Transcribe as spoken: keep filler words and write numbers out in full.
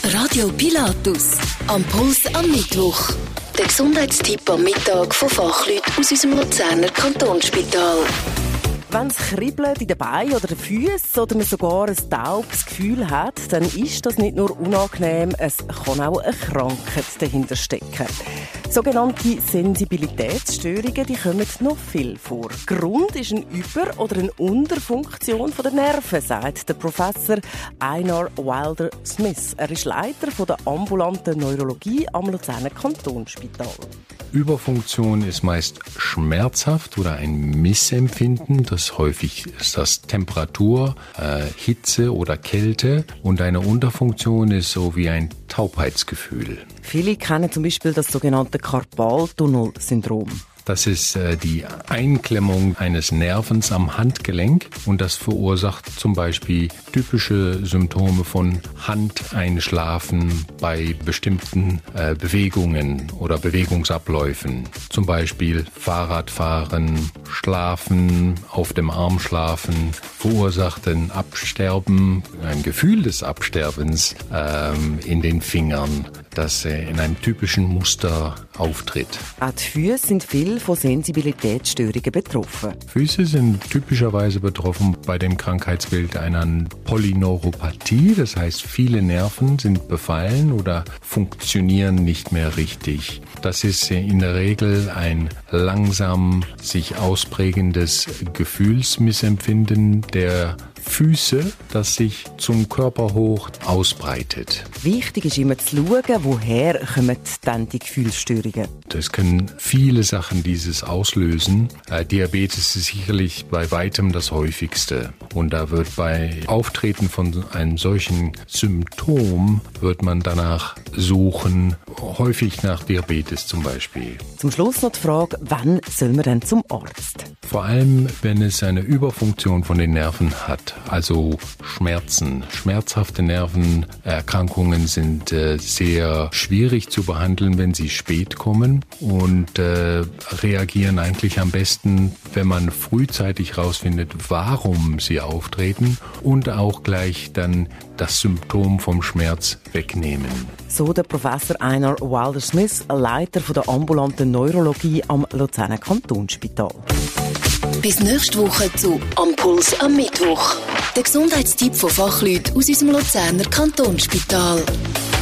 Radio Pilatus. Am Puls am Mittwoch. Der Gesundheitstipp am Mittag von Fachleuten aus unserem Luzerner Kantonsspital. Wenn es kribbelt in den Beinen oder den Füßen oder man sogar ein taubes Gefühl hat, dann ist das nicht nur unangenehm, es kann auch eine Krankheit dahinter stecken. Sogenannte Sensibilitätsstörungen, die kommen noch viel vor. Grund ist eine Über- oder eine Unterfunktion der Nerven, sagt der Professor Einar Wilder-Smith. Er ist Leiter der ambulanten Neurologie am Luzerner Kantonsspital. Überfunktion ist meist schmerzhaft oder ein Missempfinden. Das häufig ist das Temperatur, äh, Hitze oder Kälte. Und eine Unterfunktion ist so wie ein Taubheitsgefühl. Viele kennen zum Beispiel das sogenannte Karpaltunnel-Syndrom. Das ist äh, die Einklemmung eines Nervens am Handgelenk und das verursacht zum Beispiel typische Symptome von Handeinschlafen bei bestimmten äh, Bewegungen oder Bewegungsabläufen. Zum Beispiel Fahrradfahren, Schlafen, auf dem Arm schlafen, verursacht ein Absterben, ein Gefühl des Absterbens ähm, in den Fingern, das äh, in einem typischen Muster auftritt. Auch die Füße sind viel von Sensibilitätsstörungen betroffen. Füße sind typischerweise betroffen bei dem Krankheitsbild einer Polyneuropathie. Das heißt, viele Nerven sind befallen oder funktionieren nicht mehr richtig. Das ist in der Regel ein langsam sich ausprägendes Gefühlsmissempfinden der Füße, das sich zum Körper hoch ausbreitet. Wichtig ist immer zu schauen, woher kommen dann die Gefühlsstörungen. Es können viele Sachen dieses auslösen. Äh, Diabetes ist sicherlich bei weitem das häufigste. Und da wird bei Auftreten von einem solchen Symptom, wird man danach suchen, häufig nach Diabetes zum Beispiel. Zum Schluss noch die Frage, wann soll man denn zum Arzt? Vor allem, wenn es eine Überfunktion von den Nerven hat, also Schmerzen. Schmerzhafte Nervenerkrankungen sind äh, sehr schwierig zu behandeln, wenn sie spät kommen und äh, reagieren eigentlich am besten, wenn man frühzeitig herausfindet, warum sie auftreten und auch gleich dann das Symptom vom Schmerz wegnehmen. So der Professor Einar Wilder-Smith, Leiter der ambulanten Neurologie am Luzerner Kantonsspital. Bis nächste Woche zu Am Puls am Mittwoch. Der Gesundheitstipp von Fachleuten aus unserem Luzerner Kantonsspital.